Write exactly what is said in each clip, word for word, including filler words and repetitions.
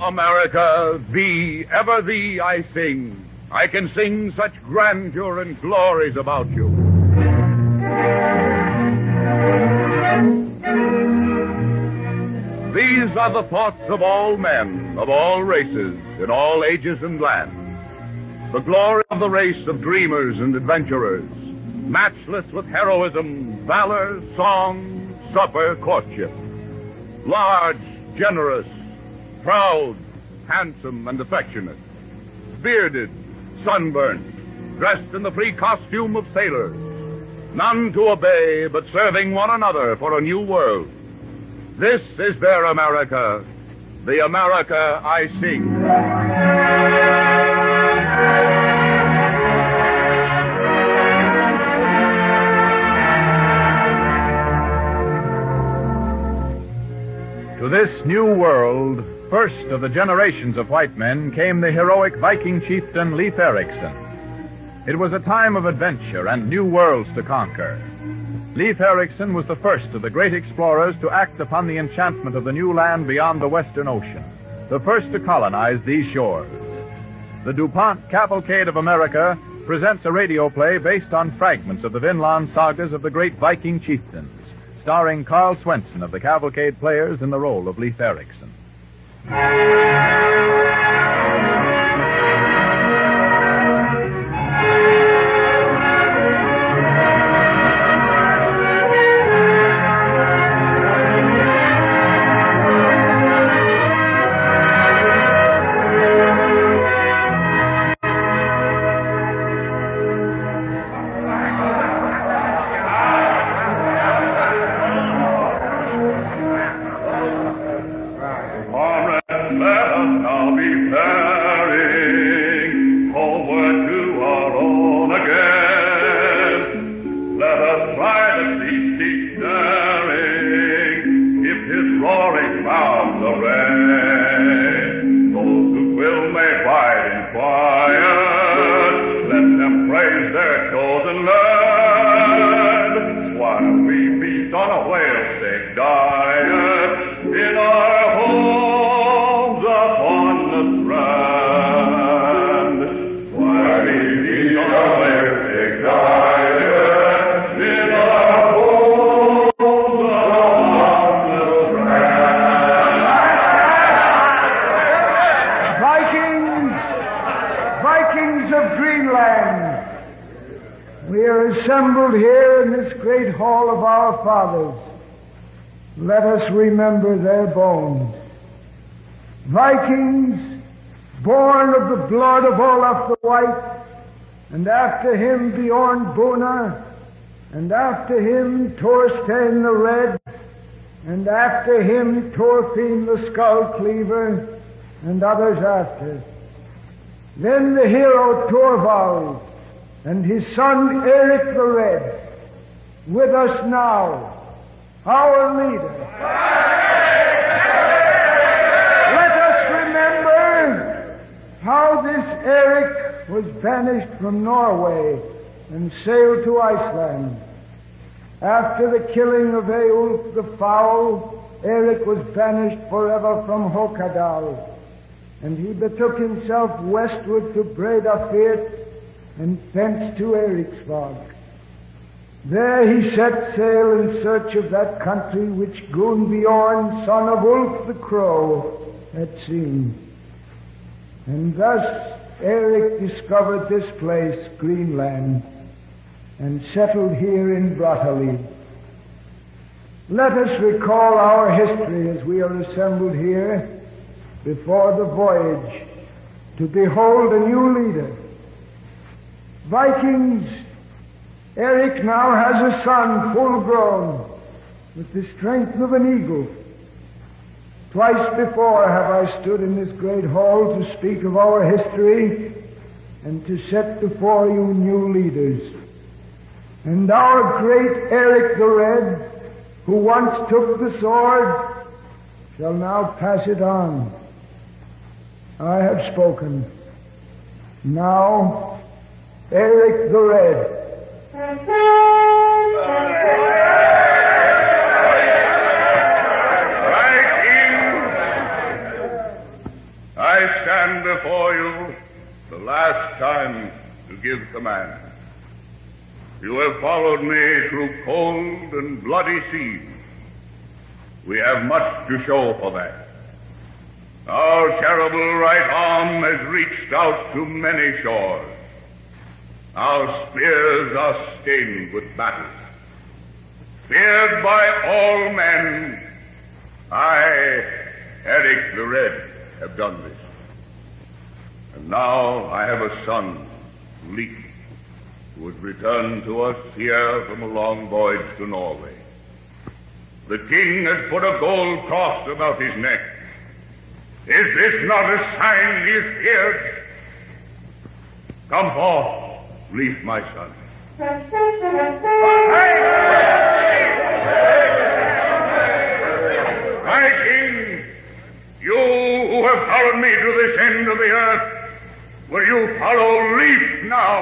America, thee, ever thee I sing. I can sing such grandeur and glories about you. These are the thoughts of all men, of all races, in all ages and lands. The glory of the race of dreamers and adventurers, matchless with heroism, valor, song, supper, courtship. Large, generous, proud, handsome, and affectionate. Bearded, sunburned, dressed in the free costume of sailors. None to obey, but serving one another for a new world. This is their America, the America I sing. To this new world, first of the generations of white men, came the heroic Viking chieftain Leif Erikson. It was a time of adventure and new worlds to conquer. Leif Erikson was the first of the great explorers to act upon the enchantment of the new land beyond the Western Ocean, the first to colonize these shores. The DuPont Cavalcade of America presents a radio play based on fragments of the Vinland sagas of the great Viking chieftains, starring Carl Swenson of the Cavalcade Players in the role of Leif Erikson. Assembled here in this great hall of our fathers, let us remember their bones. Vikings, born of the blood of Olaf the White, and after him Bjorn Buna, and after him Thorstein the Red, and after him Thorfinn the Skull Cleaver, and others after. Then the hero Thorvald, and his son Eric the Red, with us now, our leader. Let us remember how this Eric was banished from Norway and sailed to Iceland. After the killing of Eulf the Foul, Eric was banished forever from Hokadal, and he betook himself westward to Breiðafjörð, and thence to Eriksvag. There he set sail in search of that country which Gunnbjorn, son of Ulf the Crow, had seen. And thus Eric discovered this place, Greenland, and settled here in Brattahlid. Let us recall our history as we are assembled here before the voyage to behold a new leader. Vikings, Eric now has a son full grown, with the strength of an eagle. Twice before have I stood in this great hall to speak of our history and to set before you new leaders. And our great Eric the Red, who once took the sword, shall now pass it on. I have spoken. Now, Eric the Red. last time to give command. You have followed me through cold and bloody seas. We have much to show for that. Our terrible right arm has reached out to many shores. Our spears are stained with battle. Feared by all men, I, Eric the Red, have done this. And now I have a son, Leif, who has returned to us here from a long voyage to Norway. The king has put a gold cross about his neck. Is this not a sign he is feared? Come forth, Leif, my son. My king, you who have followed me to this end of the earth, will you follow Leif now?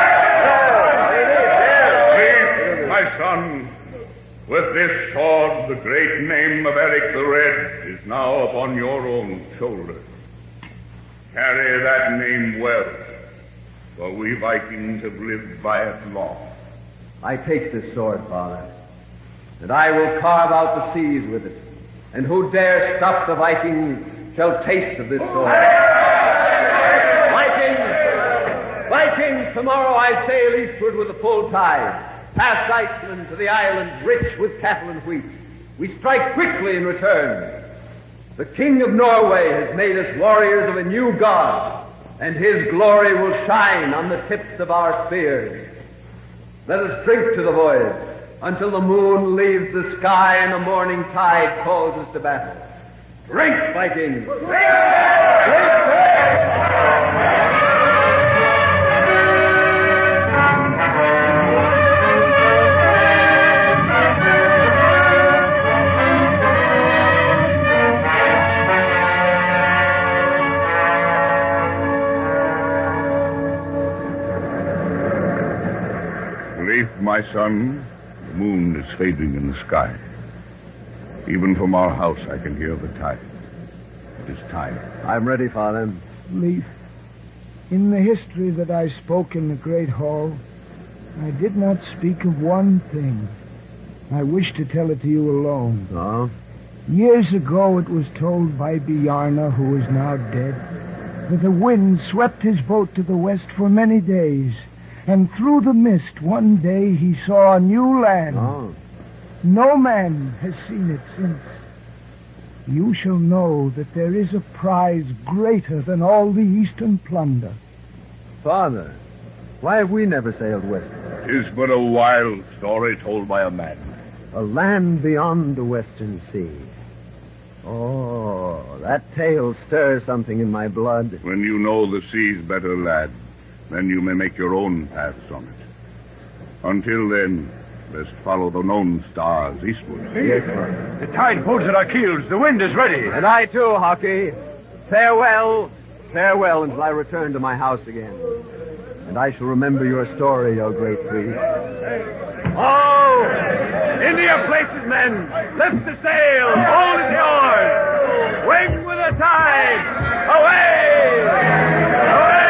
Leif, my son, with this sword, the great name of Eric the Red is now upon your own shoulders. Carry that name well, for we Vikings have lived by it long. I take this sword, Father, and I will carve out the seas with it, and who dare stop the Vikings shall taste of this sword. Vikings! Vikings, tomorrow I sail eastward with a full tide, past Iceland to the islands rich with cattle and wheat. We strike quickly in return. The King of Norway has made us warriors of a new God, and his glory will shine on the tips of our spears. Let us drink to the voyage until the moon leaves the sky and the morning tide calls us to battle. Drink, Vikings! Drink! Drink! My son, the moon is fading in the sky. Even from our house I can hear the tide. It is time. I'm ready, Father. Leif, in the history that I spoke in the Great Hall, I did not speak of one thing. I wish to tell it to you alone. Oh? Years ago it was told by Bjarne, who is now dead, that the wind swept his boat to the west for many days. And through the mist, one day he saw a new land. Oh. No man has seen it since. You shall know that there is a prize greater than all the eastern plunder. Father, why have we never sailed west? Tis but a wild story told by a man. A land beyond the western sea. Oh, that tale stirs something in my blood. When you know the seas better, lad, then you may make your own paths on it. Until then, best follow the known stars eastward. Yes, sir. The tide pulls at our keels. The wind is ready. And I too, Hockey. Farewell, farewell until I return to my house again. And I shall remember your story, O great priest. Oh! Into your places, men! Lift the sail! Hold is yours! Swing with the tide! Away! Away!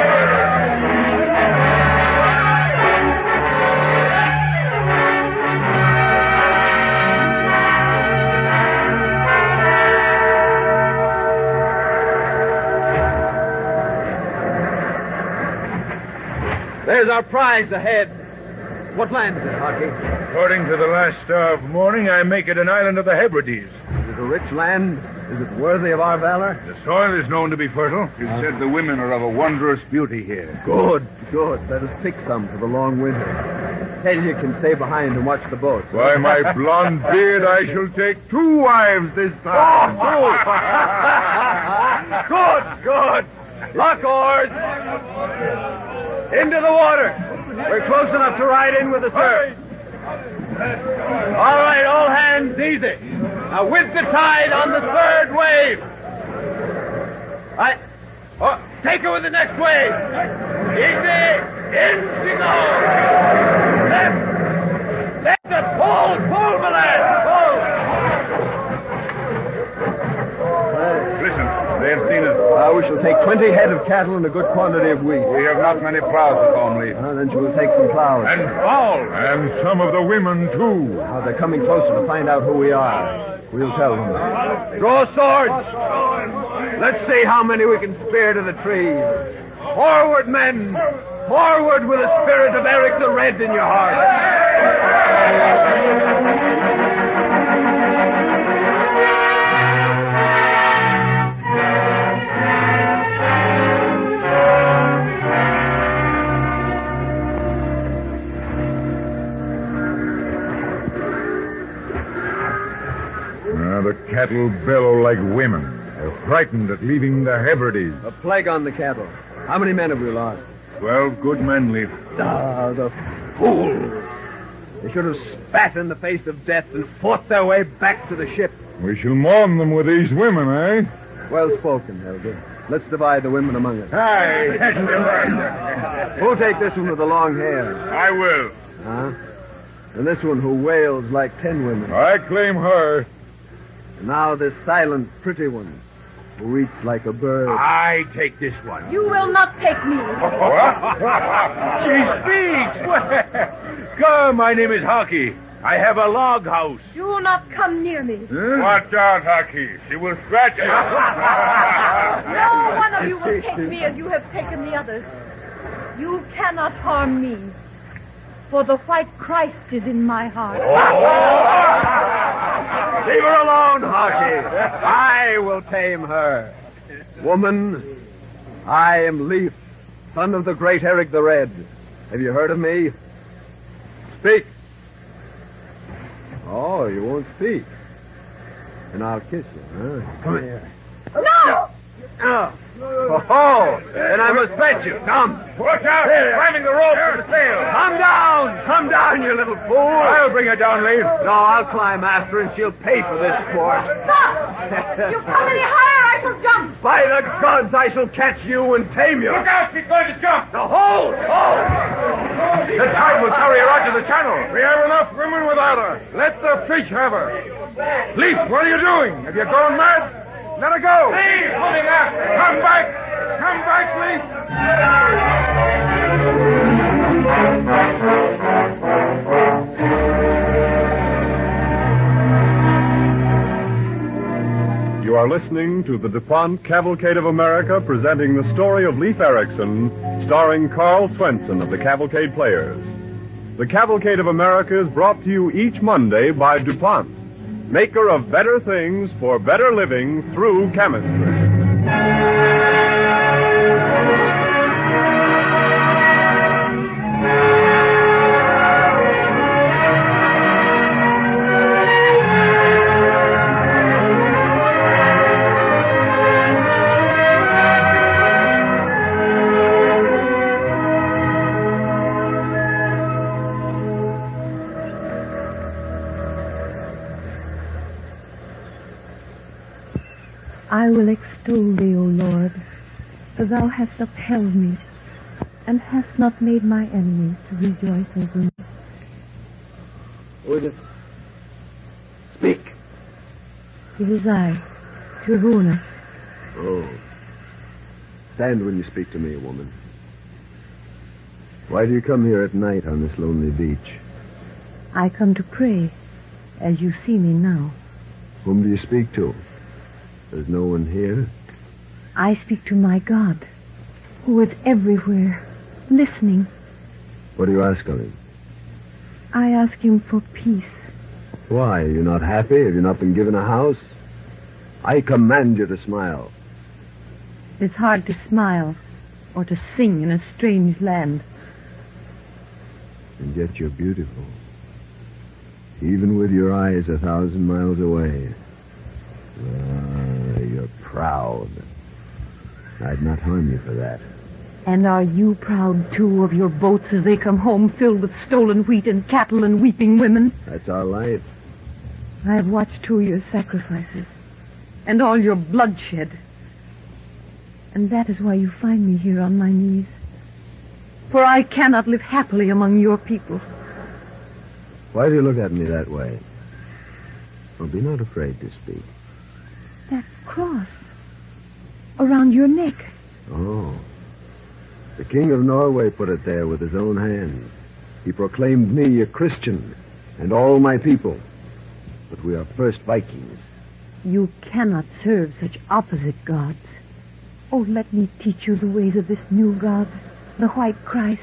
There's our prize ahead. What land is it, Hockey? According to the last star of morning, I make it an island of the Hebrides. Is it a rich land? Is it worthy of our valor? The soil is known to be fertile. It is said the women are of a wondrous beauty here. Good, good. Let us pick some for the long winter. Helge can stay behind and watch the boat. By my blonde beard, I shall take two wives this time. Good, good. Lock oars. Into the water. We're close enough to ride in with the surf. All right, all hands, easy. Now, with the tide on the third wave. Right. Oh, take her with the next wave. Easy. In she goes. Left. Left it. Pull. Pull, my lad. Pull. Listen, they have seen us. Uh, Tomorrow we shall take twenty head of cattle and a good quantity of wheat. We have not many plows at home, Leaf. Ah, then she will take some plows. And fowls. And some of the women, too. Ah, they're coming closer to find out who we are. We'll tell them. Draw swords. Let's see how many we can spear to the trees. Forward, men. Forward with the spirit of Eric the Red in your heart. The cattle bellow like women. They're frightened at leaving the Hebrides. A plague on the cattle. How many men have we lost? Twelve good men, Leaf. Ah, the fools. They should have spat in the face of death and fought their way back to the ship. We shall mourn them with these women, eh? Well spoken, Helga. Let's divide the women among us. Aye. Who'll take this one with the long hair? I will. Huh? And this one who wails like ten women. I claim her. And now this silent, pretty one who reads like a bird. I take this one. You will not take me. She speaks. Come, my name is Hockey. I have a log house. Do not come near me. Watch out, Hockey. She will scratch you. No one of you will take me as you have taken the others. You cannot harm me, for the white Christ is in my heart. Leave her alone, Hockey. I will tame her. Woman, I am Leif, son of the great Eric the Red. Have you heard of me? Speak. Oh, you won't speak. And I'll kiss you, huh? Come here. No! Oh, oh, then I must fetch you. Come. Watch out. Climbing the rope to the sail. Come down. Come down, you little fool. I'll bring her down, Leaf. No, I'll climb after and she'll pay for this sport. Stop! You come any higher, I shall jump. By the gods, I shall catch you and tame you. Look out, she's going to jump. The hold! Hold! The tide will carry her out to the channel. We have enough women without her. Let the fish have her. Leaf, what are you doing? Have you gone mad? Let her go. Leaf, pulling after. Come back. Come back, Leaf. You are listening to the DuPont Cavalcade of America presenting the story of Leif Erikson, starring Carl Swenson of the Cavalcade Players. The Cavalcade of America is brought to you each Monday by DuPont, maker of better things for better living through chemistry. I will extol thee, O Lord, for thou hast upheld me, and hast not made my enemies to rejoice over me. Who is it? Speak. It is I, Tiruna. Oh. Stand when you speak to me, woman. Why do you come here at night on this lonely beach? I come to pray, as you see me now. Whom do you speak to? There's no one here? I speak to my God, who is everywhere, listening. What do you ask of him? I ask him for peace. Why? Are you not happy? Have you not been given a house? I command you to smile. It's hard to smile or to sing in a strange land. And yet you're beautiful. Even with your eyes a thousand miles away. Ah, you're proud. I'd not harm you for that. And are you proud, too, of your boats as they come home filled with stolen wheat and cattle and weeping women? That's our life. I have watched, too, your sacrifices and all your bloodshed. And that is why you find me here on my knees. For I cannot live happily among your people. Why do you look at me that way? Oh, be not afraid to speak. That cross. A around your neck. Oh. The King of Norway put it there with his own hands. He proclaimed me a Christian and all my people. But we are first Vikings. You cannot serve such opposite gods. Oh, let me teach you the ways of this new God, the White Christ.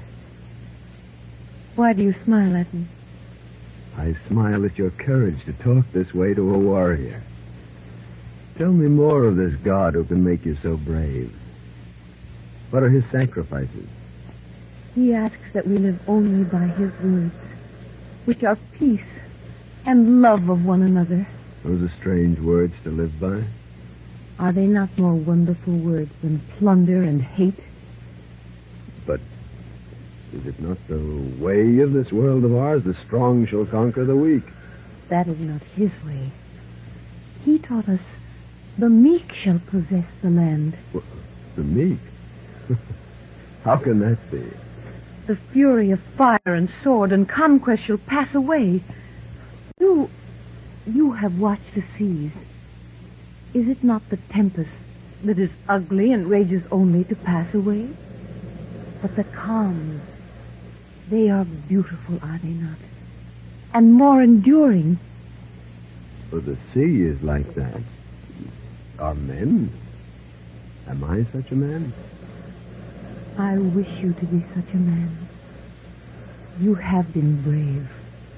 Why do you smile at me? I smile at your courage to talk this way to a warrior. Tell me more of this God who can make you so brave. What are his sacrifices? He asks that we live only by his words, which are peace and love of one another. Those are strange words to live by. Are they not more wonderful words than plunder and hate? But is it not the way of this world of ours? The strong shall conquer the weak. That is not his way. He taught us the meek shall possess the land. Well, the meek? How can that be? The fury of fire and sword and conquest shall pass away. You, you have watched the seas. Is it not the tempest that is ugly and rages only to pass away? But the calms, they are beautiful, are they not? And more enduring. For the sea is like that. Are men? Am I such a man? I wish you to be such a man. You have been brave.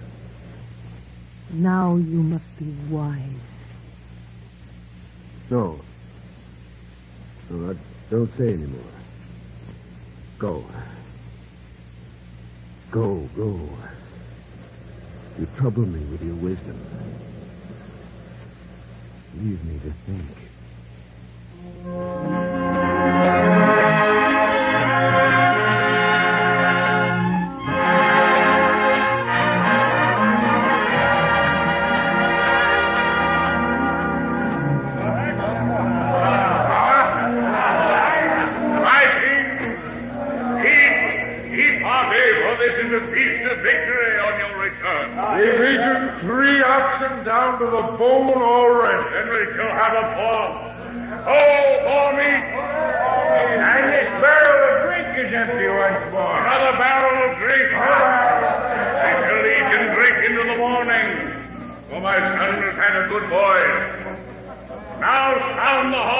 Now you must be wise. No. No, don't say any more. Go. Go, go. You trouble me with your wisdom. Leave me to think. Down to the bone already. Then we shall have a fall. Oh, for me! And this barrel of drink is empty once more. Another barrel of drink. I shall eat and drink into the morning. For my son has had a good boy. Now sound the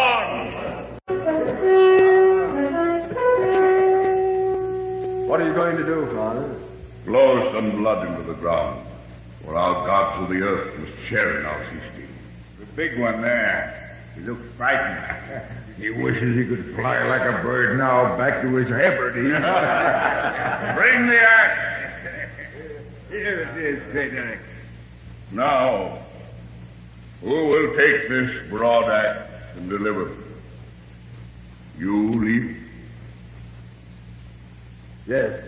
horn. What are you going to do, Father? Blow some blood into the ground. For our gods of the earth must share in our feasting. The big one there, he looks frightened. He wishes he could fly like a bird now back to his Hebrides. Bring the axe. Here it is, Great Eric. Now, who will take this broad axe and deliver it? You, Leif? Yes.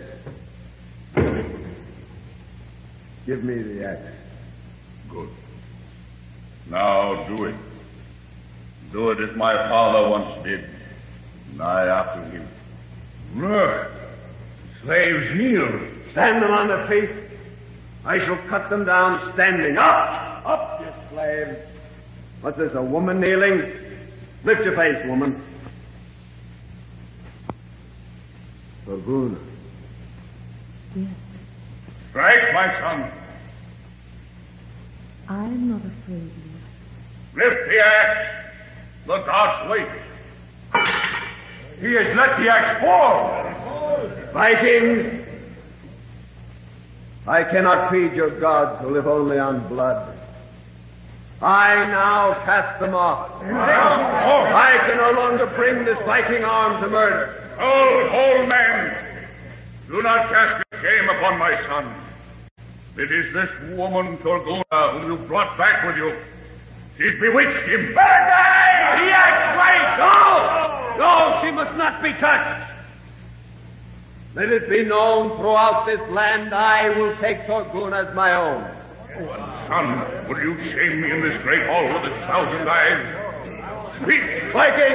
Give me the axe. Good. Now do it. Do it as my father once did, and I after him. Look, slaves kneel. Stand them on their feet. I shall cut them down standing. Up! Up, you slaves. What's this, a woman kneeling? Lift your face, woman. Thorgunna. Yes. Strike, my son. I'm not afraid, Leif. Lift the axe. The gods wait. He has let the axe fall. Vikings, I cannot feed your gods who live only on blood. I now cast them off. I can no longer bring this Viking arm to murder. Hold, hold, men. Do not cast your shame upon my son. It is this woman, Thorgunna, whom you brought back with you. She's bewitched him. Better die! The axe waits! No! No, she must not be touched. Let it be known throughout this land I will take Thorgunna as my own. Son, will you shame me in this great hall with a thousand eyes? Speak! Viking!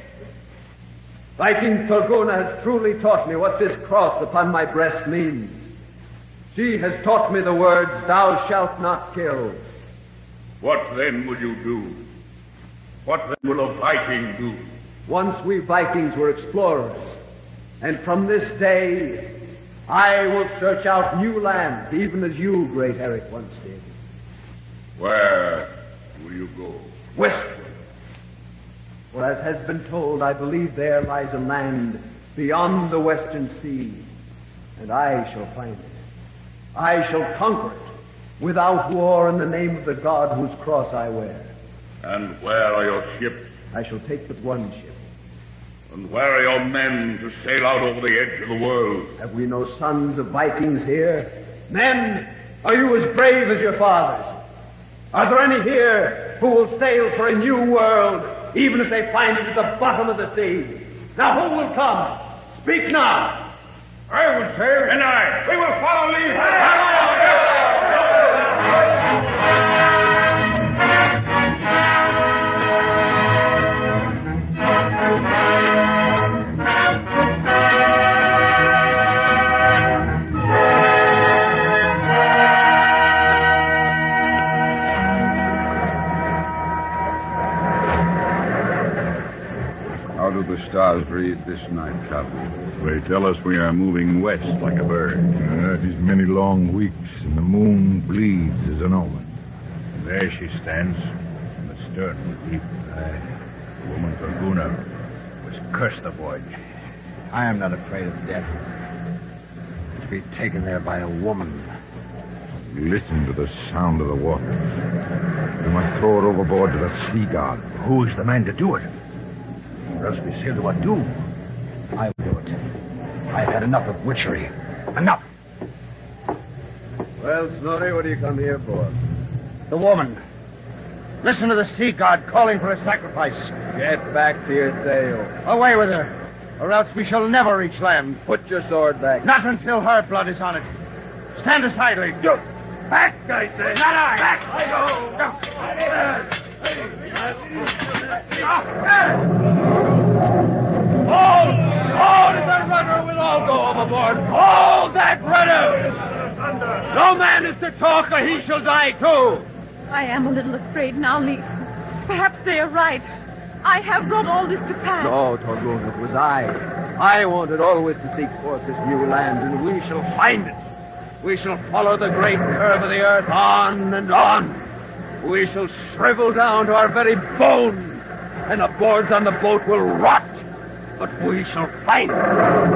Viking Thorgunna has truly taught me what this cross upon my breast means. She has taught me the words, thou shalt not kill. What then will you do? What then will a Viking do? Once we Vikings were explorers, and from this day I will search out new lands, even as you, great Eric, once did. Where will you go? Westward. For as has been told, I believe there lies a land beyond the western sea, and I shall find it. I shall conquer it without war in the name of the God whose cross I wear. And where are your ships? I shall take but one ship. And where are your men to sail out over the edge of the world? Have we no sons of Vikings here? Men, are you as brave as your fathers? Are there any here who will sail for a new world, even if they find it at the bottom of the sea? Now who will come? Speak now. I will sail. And I. We will follow Lee. How do the stars read this night, Captain? They tell us we are moving west like a bird. Uh, these many long weeks, and the moon bleeds as an omen. There she stands, in the stern of the deep. Aye. Woman Thorgunna was cursed the voyage. I am not afraid of death. To be taken there by a woman. Listen to the sound of the water. We must throw her overboard to the sea god. Who is the man to do it? Or else we sail to what do? I will do it. I've had enough of witchery. Enough! Well, Snorri, what do you come here for? The woman. Listen to the sea god calling for a sacrifice. Get back to your sail. Away with her, or else we shall never reach land. Put your sword back. Not until her blood is on it. Stand aside, Lee. Back, I say. Not I. Back. I go. Hold! Hold at that rudder! We'll all go overboard. Hold that rudder! No man is to talk or he shall die too. I am a little afraid now, Leif. Perhaps they are right. I have brought all this to pass. No, Thorgunna, it was I. I wanted always to seek forth this new land, and we shall find it. We shall follow the great curve of the earth on and on. We shall shrivel down to our very bones, and the boards on the boat will rot. But we shall find it.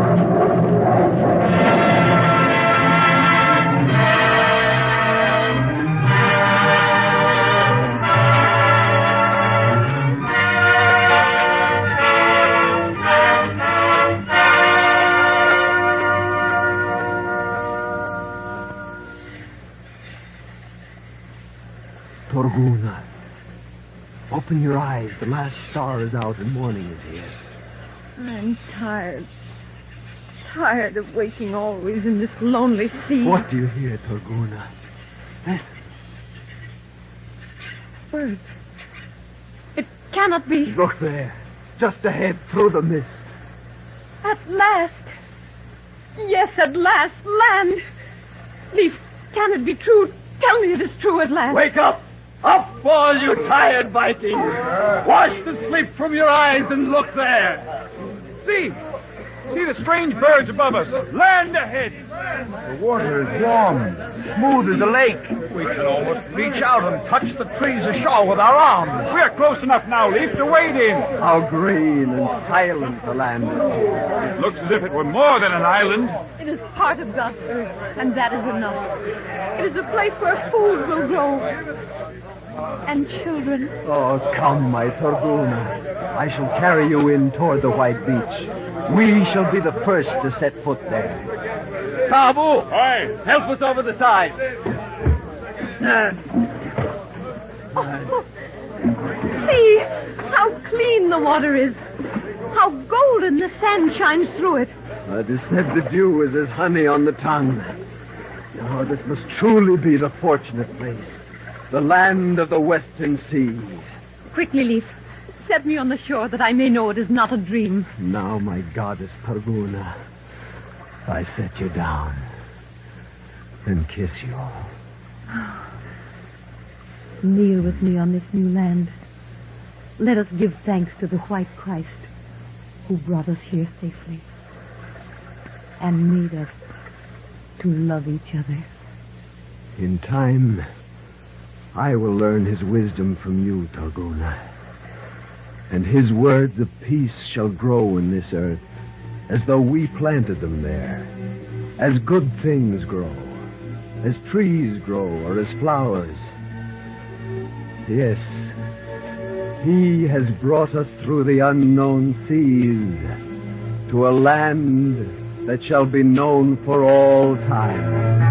Thorgunna, open your eyes. The last star is out and morning is here. I'm tired. Tired of waking always in this lonely sea. What do you hear, Thorgunna? Listen. Birds. It cannot be. Look there. Just ahead, through the mist. At last. Yes, at last. Land. Leif, can it be true? Tell me it is true at last. Wake up! Up, all you tired Vikings! Wash the sleep from your eyes and look there. See! See the strange birds above us. Land ahead! The water is warm, smooth as a lake. We can almost reach out and touch the trees ashore with our arms. We're close enough now, Leif, to wade in. How green and silent the land is. It looks as if it were more than an island. It is part of God's earth, and that is enough. It is a place where food will grow. And children. Oh, come, my Thorgunna. I shall carry you in toward the white beach. We shall be the first to set foot there. Tabu! Aye. Help us over the side. Oh, see how clean the water is. How golden the sand shines through it. It is said the dew is as honey on the tongue. Oh, this must truly be the fortunate place. The land of the western sea. Quickly, Leif. Set me on the shore that I may know it is not a dream. Now, my goddess Thorgunna, I set you down and kiss you. Kneel with me on this new land. Let us give thanks to the white Christ who brought us here safely and made us to love each other. In time, I will learn his wisdom from you, Talgona. And his words of peace shall grow in this earth as though we planted them there. As good things grow, as trees grow, or as flowers. Yes, he has brought us through the unknown seas to a land that shall be known for all time.